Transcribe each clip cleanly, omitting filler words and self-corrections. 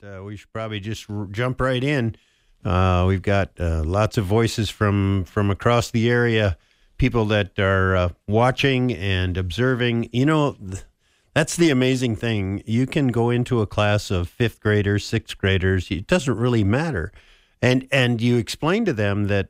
we should probably just jump right in. We've got lots of voices from across the area, people that are watching and observing. You know, that's the amazing thing. You can go into a class of fifth graders, sixth graders. It doesn't really matter. And you explain to them that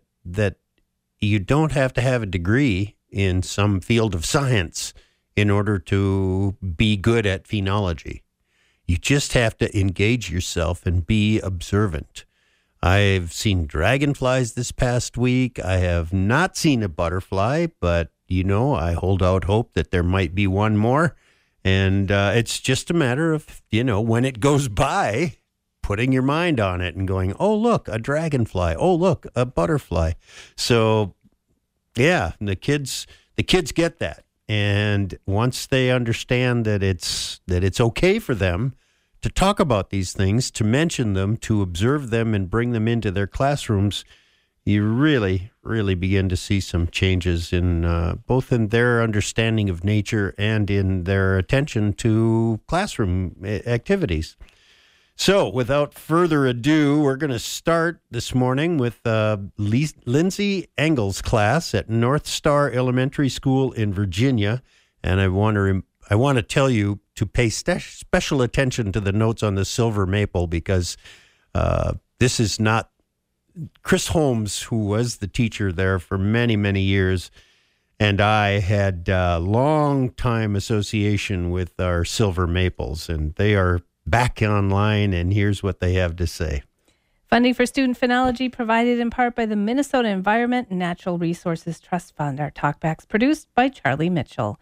you don't have to have a degree in some field of science in order to be good at phenology. You just have to engage yourself and be observant. I've seen dragonflies this past week. I have not seen a butterfly, but, you know, I hold out hope that there might be one more. And it's just a matter of, you know, when it goes by, putting your mind on it and going, oh, look, a dragonfly. Oh, look, a butterfly. So, yeah, the kids get that. And once they understand that it's okay for them to talk about these things, to mention them, to observe them and bring them into their classrooms, you really, really begin to see some changes in both in their understanding of nature and in their attention to classroom activities. So without further ado, we're going to start this morning with Lindsay Engel's class at North Star Elementary School in Virginia. And I want to tell you to pay special attention to the notes on the silver maple, because this is not Chris Holmes, who was the teacher there for many, many years, and I had a long time association with our silver maples, and they are back online, and here's what they have to say. Funding for student phenology provided in part by the Minnesota Environment and Natural Resources Trust Fund. Our talkbacks produced by Charlie Mitchell.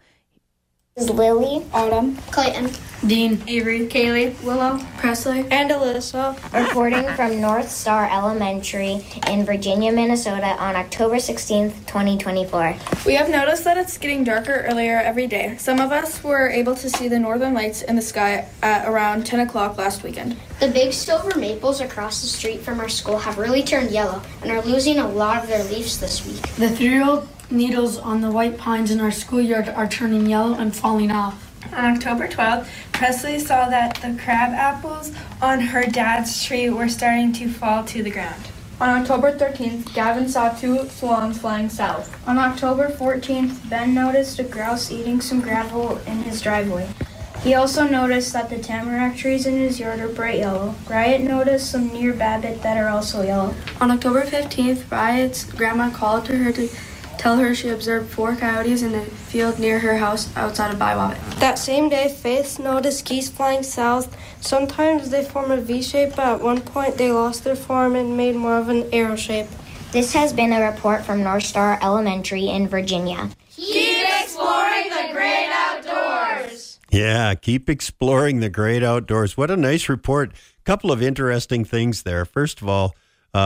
Is Lily, Autumn, Clayton, Dean, Avery, Kaylee, Willow, Presley, and Alyssa, reporting from North Star Elementary in Virginia, Minnesota on October 16th, 2024. We have noticed that it's getting darker earlier every day. Some of us were able to see the northern lights in the sky at around 10 o'clock last weekend. The big silver maples across the street from our school have really turned yellow and are losing a lot of their leaves this week. The 3-year-old needles on the white pines in our schoolyard are turning yellow and falling off. On October 12th, Presley saw that the crab apples on her dad's tree were starting to fall to the ground. On October 13th, Gavin saw 2 swans flying south. On October 14th, Ben noticed a grouse eating some gravel in his driveway. He also noticed that the tamarack trees in his yard are bright yellow. Riot noticed some near Babbitt that are also yellow. On October 15th, Riot's grandma called to her to tell her she observed 4 coyotes in a field near her house outside of Biwabit. That same day, Faith noticed geese flying south. Sometimes they form a V shape, but at one point they lost their form and made more of an arrow shape. This has been a report from North Star Elementary in Virginia. Keep exploring the great outdoors. Yeah, keep exploring the great outdoors. What a nice report. Couple of interesting things there. First of all,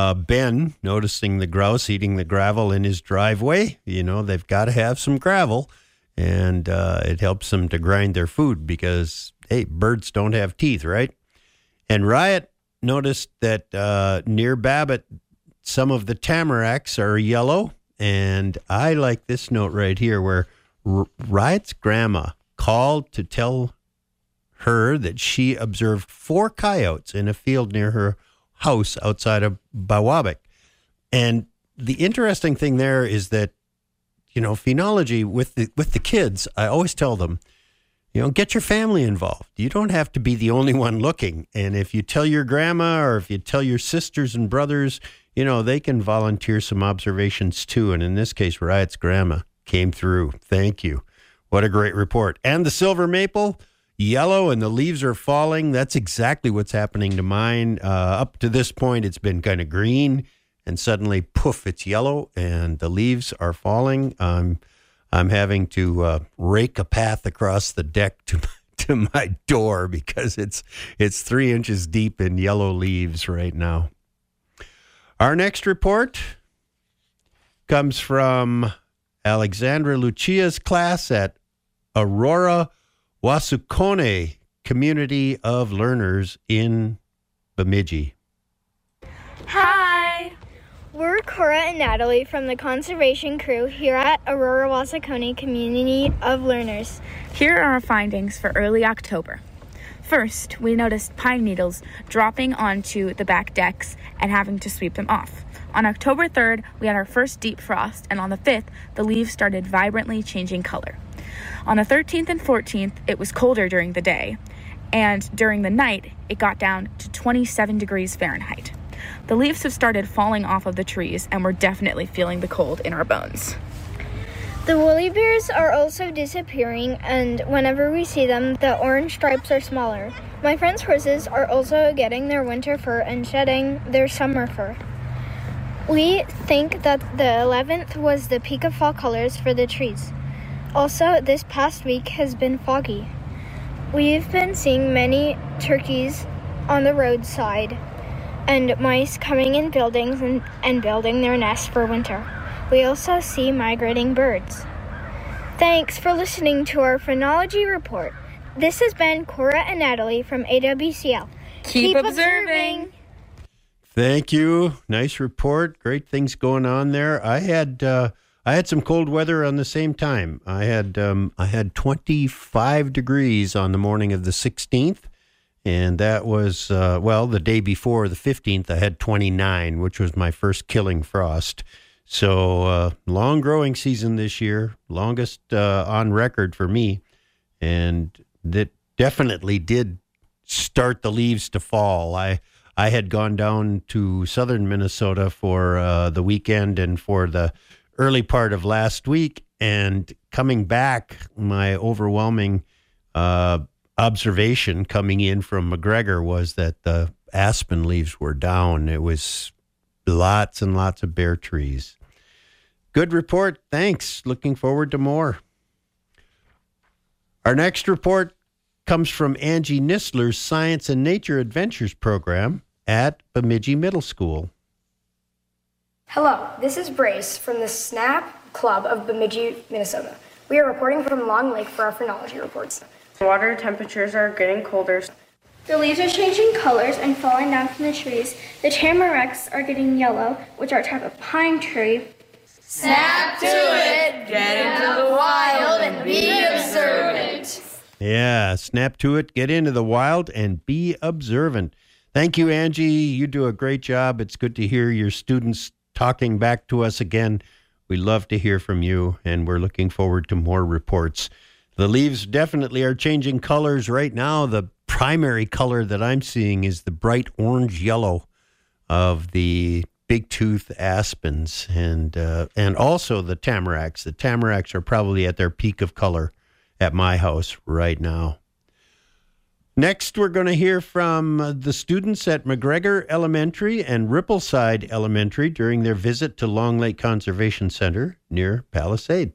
Ben noticing the grouse eating the gravel in his driveway. You know, they've got to have some gravel, and it helps them to grind their food because, hey, birds don't have teeth, right? And Riot noticed that near Babbitt, some of the tamaracks are yellow. And I like this note right here where Riot's grandma called to tell her that she observed 4 coyotes in a field near her house outside of Biwabik. And the interesting thing there is that, you know, phenology with the kids, I always tell them, you know, get your family involved. You don't have to be the only one looking. And if you tell your grandma or if you tell your sisters and brothers, you know, they can volunteer some observations too. And in this case, Riot's grandma came through. Thank you. What a great report. And the silver maple, yellow, and the leaves are falling. That's exactly what's happening to mine. Up to this point, it's been kind of green, and suddenly, poof, it's yellow, and the leaves are falling. I'm having to rake a path across the deck to my door because it's 3 inches deep in yellow leaves right now. Our next report comes from Alexandra Lucia's class at Aurora Wasukone Community of Learners in Bemidji. Hi! We're Cora and Natalie from the conservation crew here at Aurora Wasukone Community of Learners. Here are our findings for early October. First, we noticed pine needles dropping onto the back decks and having to sweep them off. On October 3rd, we had our first deep frost, and on the 5th, the leaves started vibrantly changing color. On the 13th and 14th, it was colder during the day, and during the night, it got down to 27 degrees Fahrenheit. The leaves have started falling off of the trees, and we're definitely feeling the cold in our bones. The woolly bears are also disappearing, and whenever we see them, the orange stripes are smaller. My friend's horses are also getting their winter fur and shedding their summer fur. We think that the 11th was the peak of fall colors for the trees. Also, this past week has been foggy. We've been seeing many turkeys on the roadside and mice coming in buildings and building their nests for winter. We also see migrating birds. Thanks for listening to our phenology report. This has been Cora and Natalie from AWCL. Keep observing. Thank you. Nice report. Great things going on there. I had some cold weather on the same time. I had 25 degrees on the morning of the 16th, and that was the day before the 15th. I had 29, which was my first killing frost. So long growing season this year, longest on record for me, and that definitely did start the leaves to fall. I had gone down to southern Minnesota for the weekend and for the early part of last week, and coming back, my overwhelming observation coming in from McGregor was that the aspen leaves were down. It was lots and lots of bare trees. Good report. Thanks. Looking forward to more. Our next report comes from Angie Nistler's Science and Nature Adventures program at Bemidji Middle School. Hello, this is Brace from the SNAP Club of Bemidji, Minnesota. We are reporting from Long Lake for our phenology reports. Water temperatures are getting colder. The leaves are changing colors and falling down from the trees. The tamaracks are getting yellow, which are a type of pine tree. Snap to it, get into the wild, and be observant. Yeah, snap to it, get into the wild, and be observant. Thank you, Angie. You do a great job. It's good to hear your students talking back to us again. We love to hear from you, and we're looking forward to more reports. The leaves definitely are changing colors right now. The primary color that I'm seeing is the bright orange yellow of the big tooth aspens and also the tamaracks. The tamaracks are probably at their peak of color at my house right now. Next, we're going to hear from the students at McGregor Elementary and Rippleside Elementary during their visit to Long Lake Conservation Center near Palisade.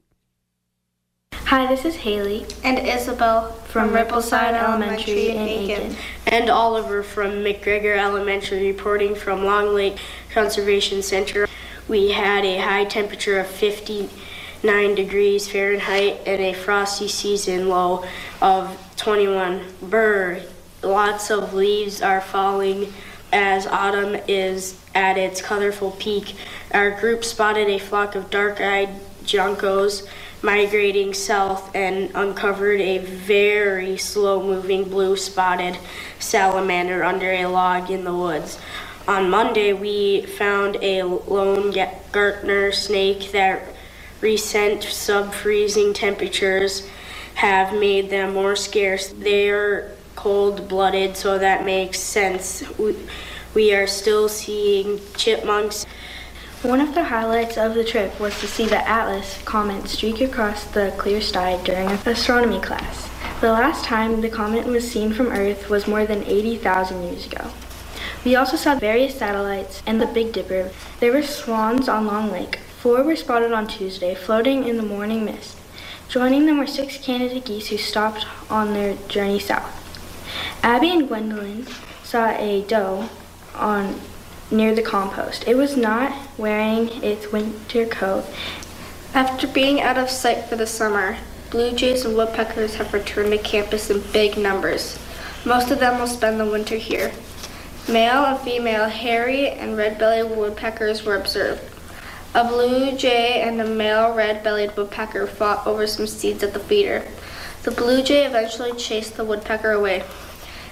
Hi, this is Haley And Isabel from Rippleside Elementary in Aiken. And Oliver from McGregor Elementary reporting from Long Lake Conservation Center. We had a high temperature of 59 degrees Fahrenheit and a frosty season low of 21. Brr, lots of leaves are falling as autumn is at its colorful peak. Our group spotted a flock of dark-eyed juncos migrating south and uncovered a very slow-moving blue-spotted salamander under a log in the woods. On Monday, we found a lone Gartner snake that recent sub-freezing temperatures have made them more scarce. They're cold-blooded, so that makes sense. We are still seeing chipmunks. One of the highlights of the trip was to see the Atlas comet streak across the clear sky during astronomy class. The last time the comet was seen from Earth was more than 80,000 years ago. We also saw various satellites and the Big Dipper. There were swans on Long Lake. 4 were spotted on Tuesday, floating in the morning mist. Joining them were 6 Canada geese who stopped on their journey south. Abby and Gwendolyn saw a doe near the compost. It was not wearing its winter coat. After being out of sight for the summer, blue jays and woodpeckers have returned to campus in big numbers. Most of them will spend the winter here. Male and female hairy and red-bellied woodpeckers were observed. A blue jay and a male red-bellied woodpecker fought over some seeds at the feeder. The blue jay eventually chased the woodpecker away.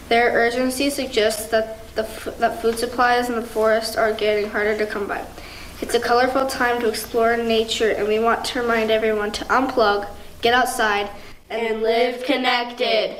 Their urgency suggests that that food supplies in the forest are getting harder to come by. It's a colorful time to explore nature, and we want to remind everyone to unplug, get outside, and live connected.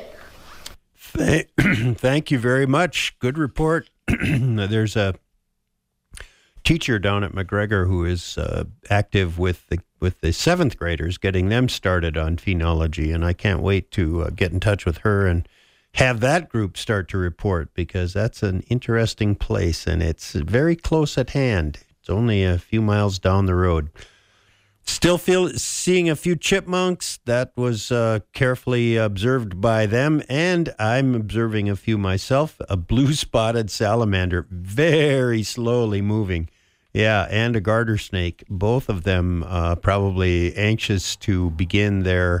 Thank you very much. Good report. There's a teacher down at McGregor who is active with the seventh graders, getting them started on phenology, and I can't wait to get in touch with her and have that group start to report, because that's an interesting place and it's very close at hand. It's only a few miles down the road. Still seeing a few chipmunks. That was carefully observed by them, and I'm observing a few myself. A blue-spotted salamander, very slowly moving. Yeah, and a garter snake. Both of them probably anxious to begin their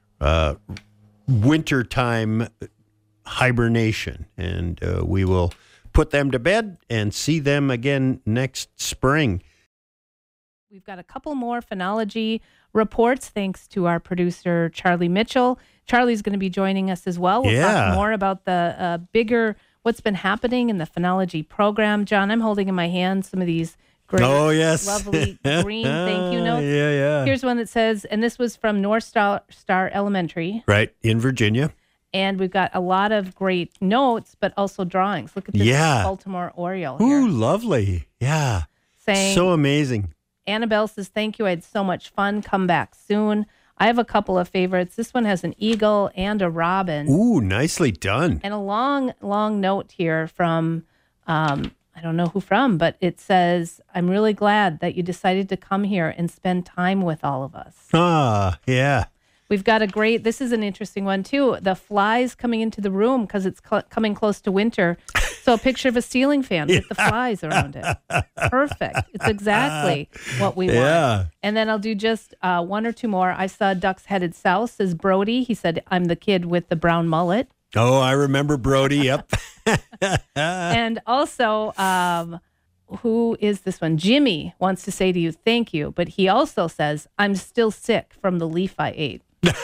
wintertime hibernation, and we will put them to bed and see them again next spring. We've got a couple more phenology reports thanks to our producer, Charlie Mitchell. Charlie's going to be joining us as well. We'll talk more about the bigger, what's been happening in the phenology program. John, I'm holding in my hand some of these great, lovely green thank you notes. Yeah. Here's one that says, and this was from North Star Elementary. Right, in Virginia. And we've got a lot of great notes, but also drawings. Look at this Baltimore Oriole here. Ooh, lovely. Yeah. Saying, so amazing. Annabelle says, thank you. I had so much fun. Come back soon. I have a couple of favorites. This one has an eagle and a robin. Ooh, nicely done. And a long, long note here from, I don't know who from, but it says, I'm really glad that you decided to come here and spend time with all of us. Ah, yeah. We've got this is an interesting one too. The flies coming into the room because it's coming close to winter. So a picture of a ceiling fan with the flies around it. Perfect. It's exactly what we want. And then I'll do just one or two more. I saw Ducks Headed South, says Brody. He said, I'm the kid with the brown mullet. Oh, I remember Brody. Yep. And also, who is this one? Jimmy wants to say to you, thank you. But he also says, I'm still sick from the leaf I ate.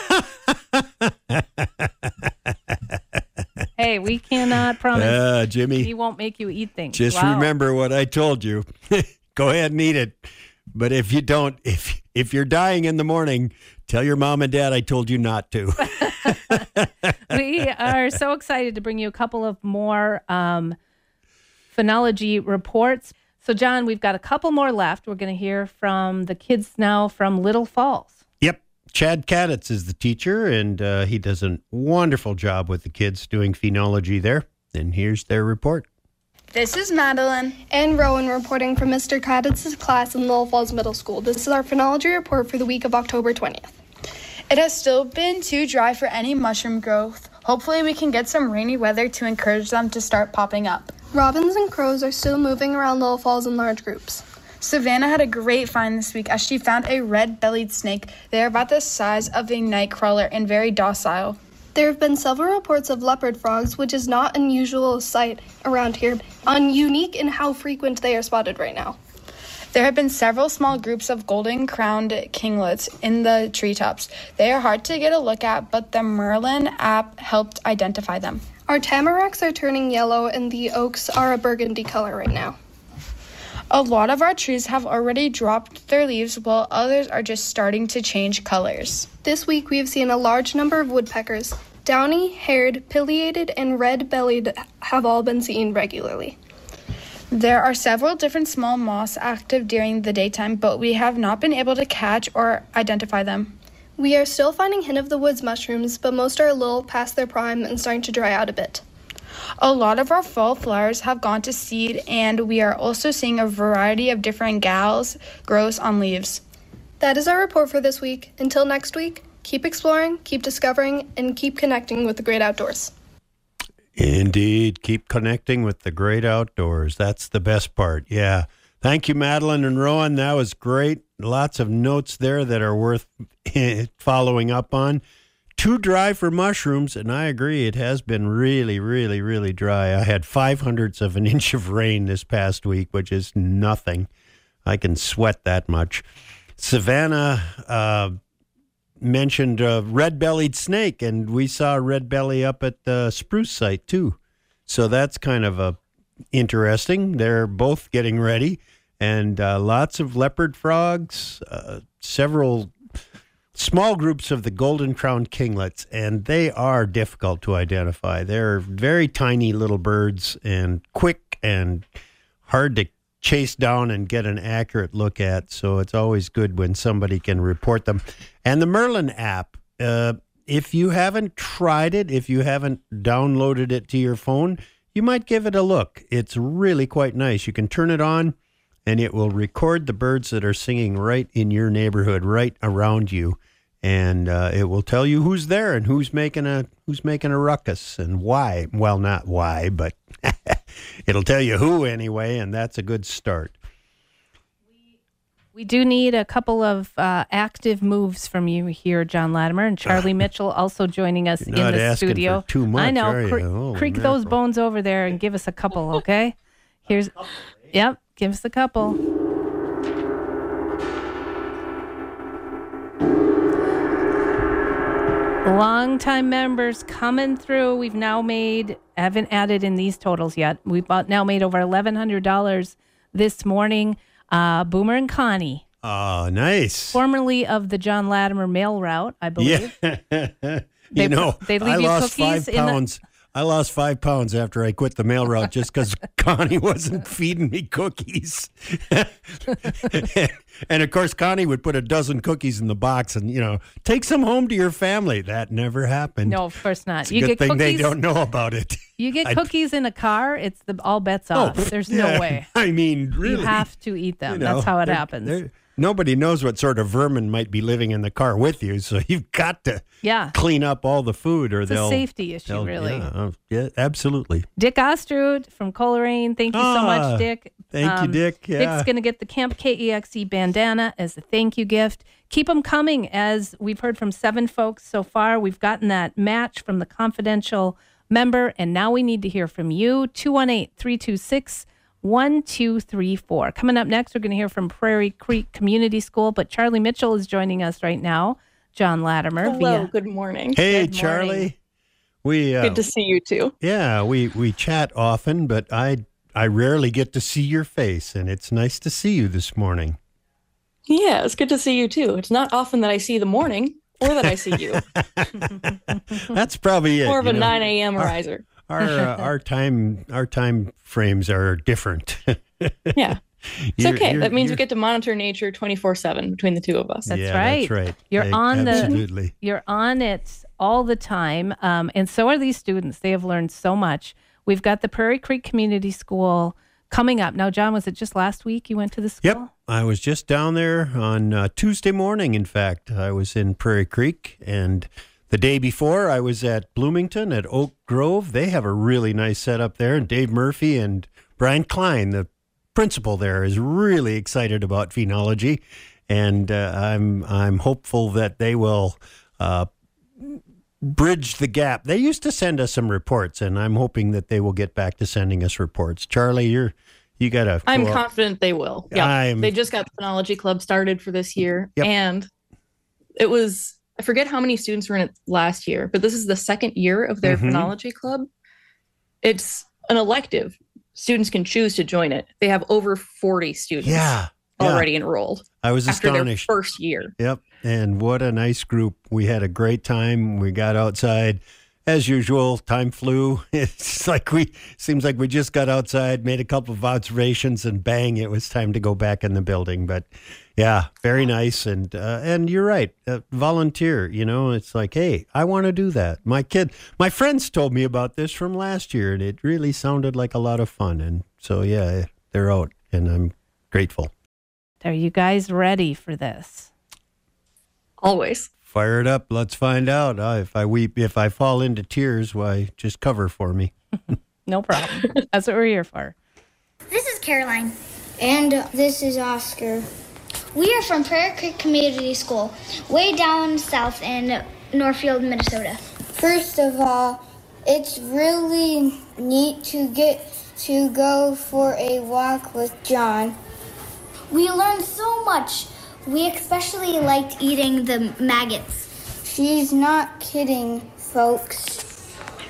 Hey, we cannot promise Jimmy, he won't make you eat things. Just remember what I told you. Go ahead and eat it. But if you don't, if you're dying in the morning, tell your mom and dad I told you not to. We are so excited to bring you a couple of more phenology reports. So, John, we've got a couple more left. We're going to hear from the kids now from Little Falls. Yep. Chad Kaditz is the teacher, and he does a wonderful job with the kids doing phenology there. And here's their report. This is Madeline and Rowan reporting from Mr. Kaditz's class in Little Falls Middle School. This is our phenology report for the week of October 20th. It has still been too dry for any mushroom growth. Hopefully we can get some rainy weather to encourage them to start popping up. Robins and crows are still moving around Little Falls in large groups. Savannah had a great find this week as she found a red-bellied snake. They are about the size of a night crawler and very docile. There have been several reports of leopard frogs, which is not an unusual sight around here, unique in how frequent they are spotted right now. There have been several small groups of golden-crowned kinglets in the treetops. They are hard to get a look at, but the Merlin app helped identify them. Our tamaracks are turning yellow, and the oaks are a burgundy color right now. A lot of our trees have already dropped their leaves, while others are just starting to change colors. This week we have seen a large number of woodpeckers. Downy, haired, pileated, and red-bellied have all been seen regularly. There are several different small moths active during the daytime, but we have not been able to catch or identify them. We are still finding hen-of-the-woods mushrooms, but most are a little past their prime and starting to dry out a bit. A lot of our fall flowers have gone to seed, and we are also seeing a variety of different galls grows on leaves. That is our report for this week. Until next week, keep exploring, keep discovering, and keep connecting with the great outdoors. Indeed. Keep connecting with the great outdoors. That's the best part. Yeah. Thank you, Madeline and Rowan. That was great. Lots of notes there that are worth following up on. Too dry for mushrooms, and I agree. It has been really, really, really dry. I had 0.05 of an inch of rain this past week, which is nothing. I can sweat that much. Savannah mentioned a red-bellied snake, and we saw a red belly up at the spruce site, too. So that's kind of interesting. They're both getting ready, and lots of leopard frogs, several small groups of the golden-crowned kinglets, and they are difficult to identify. They're very tiny little birds and quick and hard to chase down and get an accurate look at, so it's always good when somebody can report them. And the Merlin app, if you haven't tried it, if you haven't downloaded it to your phone, you might give it a look. It's really quite nice. You can turn it on, and it will record the birds that are singing right in your neighborhood, right around you, and it will tell you who's there and who's making a ruckus and why. Well, not why, but it'll tell you who anyway, and that's a good start. We do need a couple of active moves from you here, John Latimer, and Charlie Mitchell also joining us in the studio. For too much, I know. Creak those bones over there and give us a couple, okay? Give us a couple. Long-time members coming through. We've now haven't added in these totals yet. We've now made over $1,100 this morning. Boomer and Connie. Oh, nice. Formerly of the John Latimer mail route, I believe. Yeah. They leave you cookies 5 pounds. I lost 5 pounds after I quit the mail route just because Connie wasn't feeding me cookies. And of course, Connie would put a dozen cookies in the box and, take some home to your family. That never happened. No, of course not. It's a good thing they don't know about it. You get cookies in a car, it's all bets off. There's no way. I mean, really. You have to eat them. That's how it happens. Nobody knows what sort of vermin might be living in the car with you, so you've got to clean up all the food, or it's a safety issue, really. Yeah, absolutely. Dick Ostrud from Coleraine. Thank you so much, Dick. Thank you, Dick. Yeah. Dick's going to get the Camp KEXE bandana as a thank you gift. Keep them coming, as we've heard from 7 folks so far. We've gotten that match from the confidential member, and now we need to hear from you. 218-326-1234. Coming up next, we're going to hear from Prairie Creek Community School, but Charlie Mitchell is joining us right now. John Latimer. Hello, good morning. Hey, good Charlie. Morning. Good to see you too. Yeah, we chat often, but I rarely get to see your face, and it's nice to see you this morning. Yeah, it's good to see you too. It's not often that I see the morning or that I see you. That's probably it. More of a 9 a.m. riser. Our time frames are different. Yeah. It's okay. That means we get to monitor nature 24/7 between the two of us. That's right. That's right. You're absolutely. You're on it all the time. And so are these students. They have learned so much. We've got the Prairie Creek Community School coming up. Now, John, was it just last week you went to the school? Yep. I was just down there on Tuesday morning, in fact. I was in Prairie Creek, and the day before I was at Bloomington at Oak Grove. They have a really nice setup there, and Dave Murphy and Brian Klein, the principal there, is really excited about phenology, and I'm hopeful that they will bridge the gap. They used to send us some reports, and I'm hoping that they will get back to sending us reports. Charlie, you got to. I'm confident they will. Yeah, they just got the Phenology Club started for this year, and it was. I forget how many students were in it last year, but this is the second year of their Phenology Club. It's an elective. Students can choose to join it. They have over 40 students already enrolled. I was after astonished. Their first year. Yep. And what a nice group. We had a great time. We got outside. As usual, time flew. Seems like we just got outside, made a couple of observations, and bang, it was time to go back in the building. But yeah, very nice. And you're right. Volunteer, it's like, hey, I want to do that. My friends told me about this from last year, and it really sounded like a lot of fun. And so, yeah, they're out, and I'm grateful. Are you guys ready for this? Always. Fire it up. Let's find out. If I fall into tears, why, just cover for me. No problem. That's what we're here for. This is Caroline. And this is Oscar. We are from Prairie Creek Community School, way down south in Northfield, Minnesota. First of all, it's really neat to get to go for a walk with John. We learned so much. We especially liked eating the maggots. She's not kidding, folks.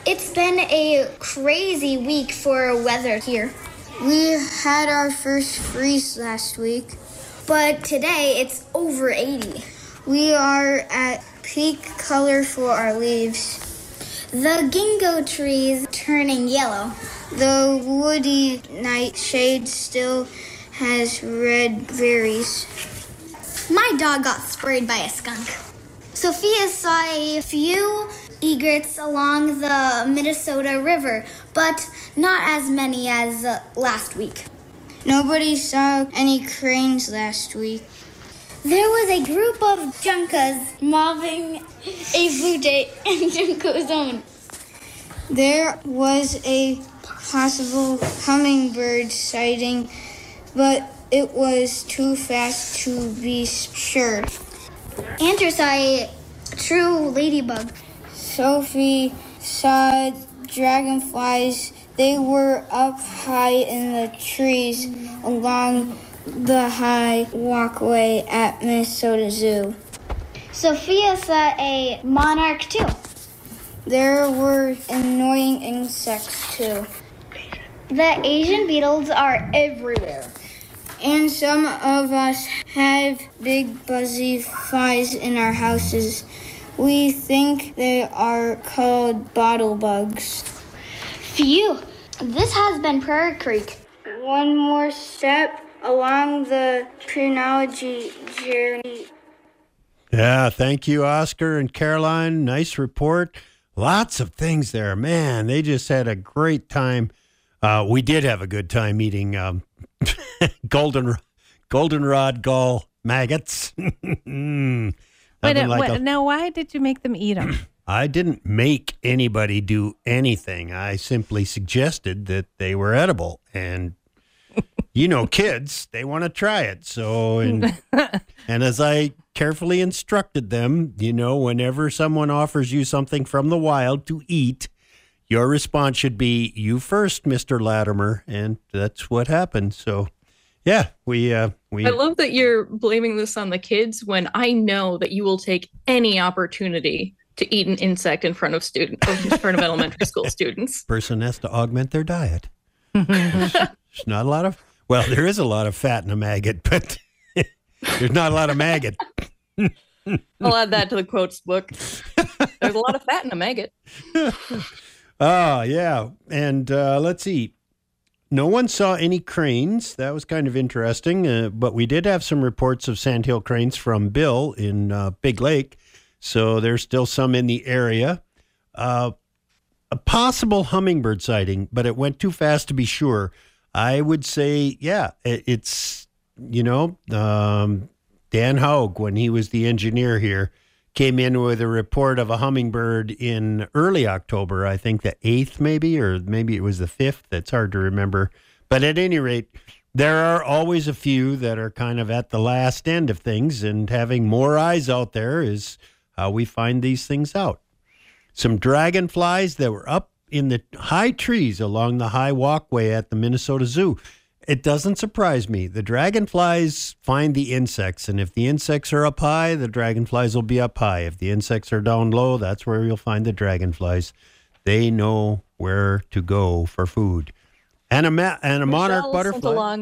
It's been a crazy week for weather here. We had our first freeze last week, but today it's over 80. We are at peak color for our leaves. The ginkgo tree is turning yellow. The woody nightshade still has red berries. My dog got sprayed by a skunk. Sophia saw a few egrets along the Minnesota River, but not as many as last week. Nobody saw any cranes last week. There was a group of juncos mobbing a blue jay in Junco Zone. There was a possible hummingbird sighting, but it was too fast to be sure. Andrew saw a true ladybug. Sophie saw dragonflies. They were up high in the trees along the high walkway at Minnesota Zoo. Sophia saw a monarch too. There were annoying insects too. The Asian beetles are everywhere. And some of us have big buzzy flies in our houses. We think they are called bottle bugs. Phew! This has been Prairie Creek. One more step along the phrenology journey. Yeah, thank you, Oscar and Caroline. Nice report. Lots of things there. Man, they just had a great time. We did have a good time eating goldenrod gull maggots. Now, why did you make them eat them? I didn't make anybody do anything. I simply suggested that they were edible. And, kids, they want to try it. So, and as I carefully instructed them, whenever someone offers you something from the wild to eat, your response should be, you first, Mr. Latimer. And that's what happened. So, yeah, we. I love that you're blaming this on the kids when I know that you will take any opportunity to eat an insect in front of elementary school students. Person has to augment their diet. There's not a lot of. Well, there is a lot of fat in a maggot, but there's not a lot of maggot. I'll add that to the quotes book. There's a lot of fat in a maggot. Oh, yeah. And let's see. No one saw any cranes. That was kind of interesting. But we did have some reports of sandhill cranes from Bill in Big Lake. So there's still some in the area. A possible hummingbird sighting, but it went too fast to be sure. I would say, yeah, it's, Dan Haug, when he was the engineer here, came in with a report of a hummingbird in early October, I think the 8th maybe, or maybe it was the 5th. That's hard to remember. But at any rate, there are always a few that are kind of at the last end of things, and having more eyes out there is how we find these things out. Some dragonflies that were up in the high trees along the high walkway at the Minnesota Zoo. It doesn't surprise me. The dragonflies find the insects, and if the insects are up high, the dragonflies will be up high. If the insects are down low, that's where you'll find the dragonflies. They know where to go for food. And a monarch butterfly.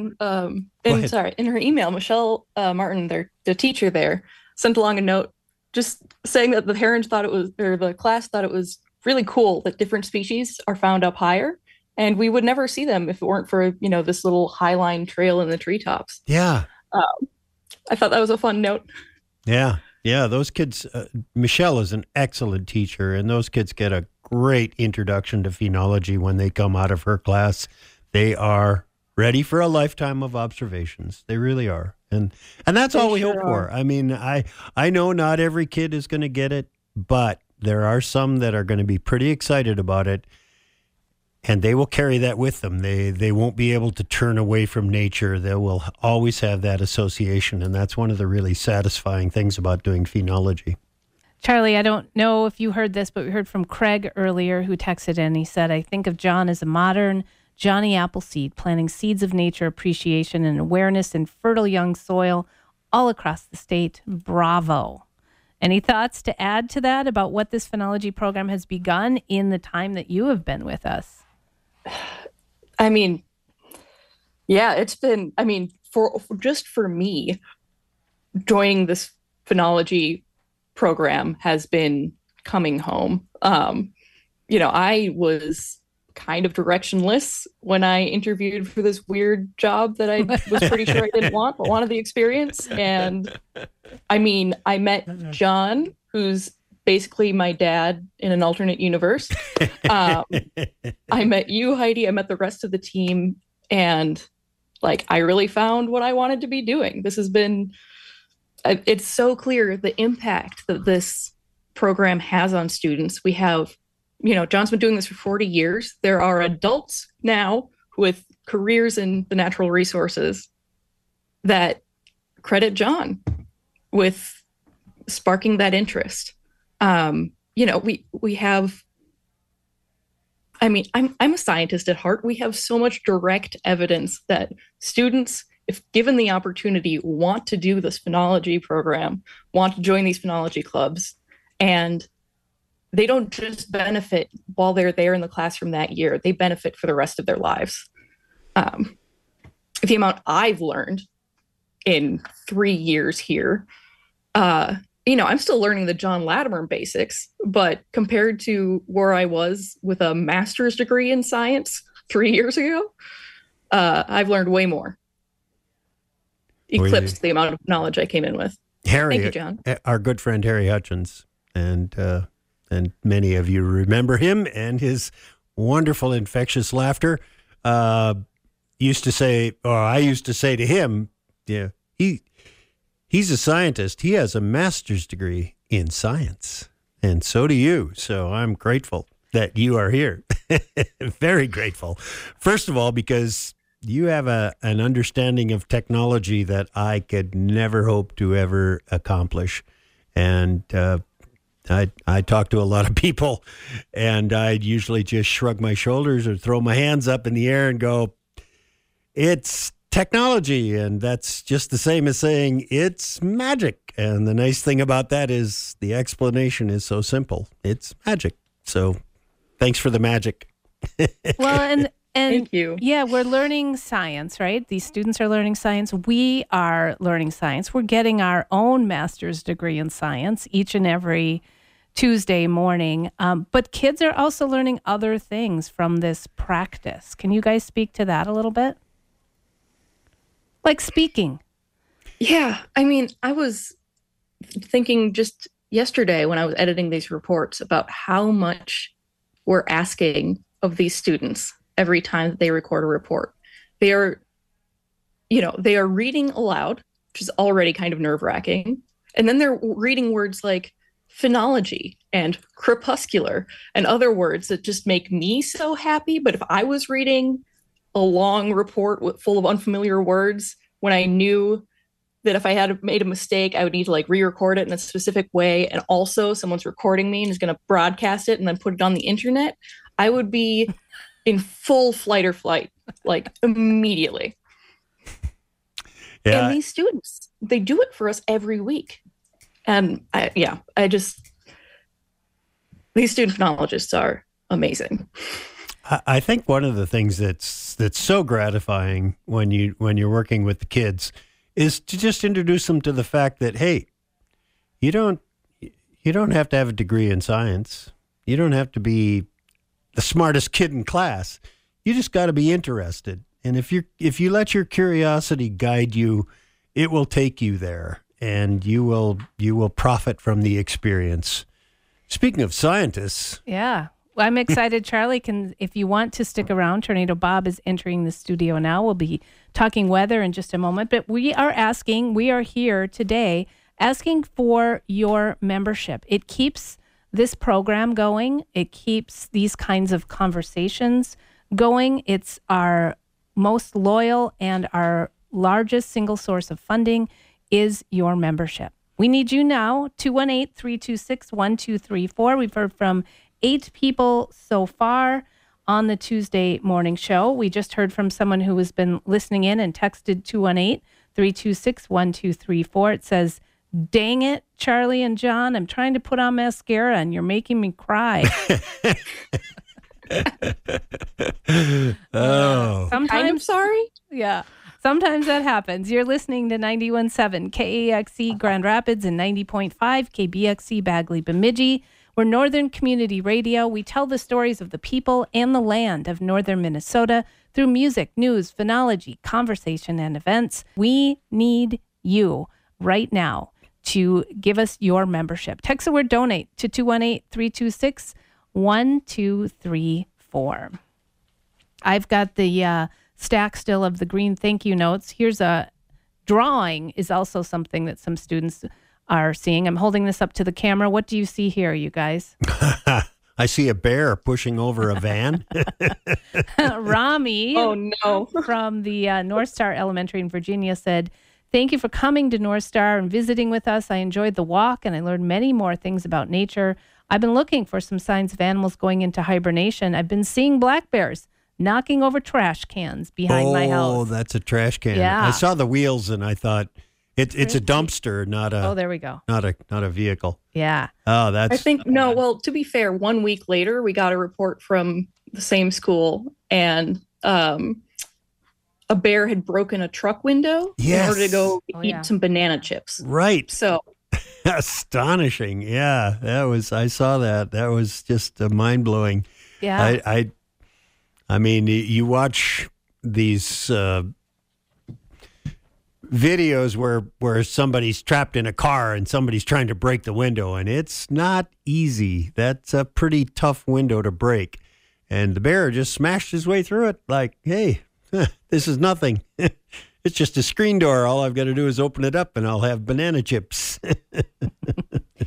In her email, Michelle Martin, the teacher there, sent along a note just saying that the parents thought the class thought it was really cool that different species are found up higher. And we would never see them if it weren't for, this little highline trail in the treetops. Yeah. I thought that was a fun note. Yeah. Yeah. Those kids, Michelle is an excellent teacher, and those kids get a great introduction to phenology when they come out of her class. They are ready for a lifetime of observations. They really are. And that's all we hope for. I mean, I know not every kid is going to get it, but there are some that are going to be pretty excited about it. And they will carry that with them. They won't be able to turn away from nature. They will always have that association. And that's one of the really satisfying things about doing phenology. Charlie, I don't know if you heard this, but we heard from Craig earlier who texted in. He said, I think of John as a modern Johnny Appleseed, planting seeds of nature appreciation and awareness in fertile young soil all across the state. Bravo. Any thoughts to add to that about what this phenology program has begun in the time that you have been with us? I mean, yeah, it's been, for me, joining this phenology program has been coming home. I was kind of directionless when I interviewed for this weird job that I was pretty sure I didn't want, but wanted the experience. And I met John, who's basically my dad in an alternate universe. I met you, Heidi. I met the rest of the team, and I really found what I wanted to be doing. This has been, it's so clear the impact that this program has on students. We have, John's been doing this for 40 years. There are adults now with careers in the natural resources that credit John with sparking that interest. We have, I'm a scientist at heart. We have so much direct evidence that students, if given the opportunity, want to do this phenology program, want to join these phenology clubs, and they don't just benefit while they're there in the classroom that year, they benefit for the rest of their lives. The amount I've learned in 3 years here, I'm still learning the John Latimer basics, but compared to where I was with a master's degree in science 3 years ago, I've learned way more. Eclipsed the amount of knowledge I came in with. Harry, thank you, John. Our good friend Harry Hutchins, and many of you remember him and his wonderful infectious laughter. Used to say, or I used to say to him, yeah, he's a scientist. He has a master's degree in science, and so do you. So I'm grateful that you are here. Very grateful. First of all, because you have an understanding of technology that I could never hope to ever accomplish. And I talk to a lot of people, and I'd usually just shrug my shoulders or throw my hands up in the air and go, it's technology. And that's just the same as saying it's magic. And the nice thing about that is the explanation is so simple. It's magic. So thanks for the magic. Well, and thank you. Yeah, we're learning science, right? These students are learning science. We are learning science. We're getting our own master's degree in science each and every Tuesday morning. But kids are also learning other things from this practice. Can you guys speak to that a little bit? Like speaking. Yeah. I was thinking just yesterday when I was editing these reports about how much we're asking of these students every time that they record a report. They are reading aloud, which is already kind of nerve-wracking. And then they're reading words like phenology and crepuscular and other words that just make me so happy. But if I was reading a long report full of unfamiliar words, when I knew that if I had made a mistake, I would need to re-record it in a specific way, and also someone's recording me and is going to broadcast it and then put it on the internet, I would be in full flight or flight, immediately. Yeah. And these students, they do it for us every week. And these student phenologists are amazing. I think one of the things that's so gratifying when you're working with the kids is to just introduce them to the fact that, hey, you don't have to have a degree in science. You don't have to be the smartest kid in class. You just got to be interested. And if you let your curiosity guide you, it will take you there, and you will profit from the experience. Speaking of scientists. Yeah. Well, I'm excited. Charlie, if you want to stick around, Tornado Bob is entering the studio now. We'll be talking weather in just a moment, but we are here today asking for your membership. It keeps this program going. It keeps these kinds of conversations going. It's our most loyal and our largest single source of funding is your membership. We need you now, 218-326-1234. We've heard from 8 people so far on the Tuesday morning show. We just heard from someone who has been listening in and texted 218-326-1234. It says, Dang it, Charlie and John, I'm trying to put on mascara and you're making me cry. Oh. Sometimes, I'm sorry? Yeah. Sometimes that happens. You're listening to 91.7 KAXE Grand Rapids and 90.5 KBXE Bagley Bemidji. We're Northern Community Radio. We tell the stories of the people and the land of Northern Minnesota through music, news, phonology, conversation, and events. We need you right now to give us your membership. Text the word donate to 218-326-1234. I've got the stack still of the green thank you notes. Here's a drawing is also something that some students are seeing. I'm holding this up to the camera. What do you see here, you guys? I see a bear pushing over a van. Rami from the North Star Elementary in Virginia said, thank you for coming to North Star and visiting with us. I enjoyed the walk and I learned many more things about nature. I've been looking for some signs of animals going into hibernation. I've been seeing black bears knocking over trash cans behind my house. Oh, that's a trash can. Yeah. I saw the wheels and I thought it's a dumpster, not a. Oh, there we go. Not a vehicle. Yeah. Oh, that's. I think well, to be fair, 1 week later we got a report from the same school, and a bear had broken a truck window in order to go eat some banana chips. Right. So. Astonishing. Yeah, I saw that. That was just mind blowing. Yeah. I mean, you watch these videos where somebody's trapped in a car and somebody's trying to break the window, and it's not easy. That's a pretty tough window to break. And the bear just smashed his way through it like, hey, this is nothing. It's just a screen door. All I've got to do is open it up and I'll have banana chips.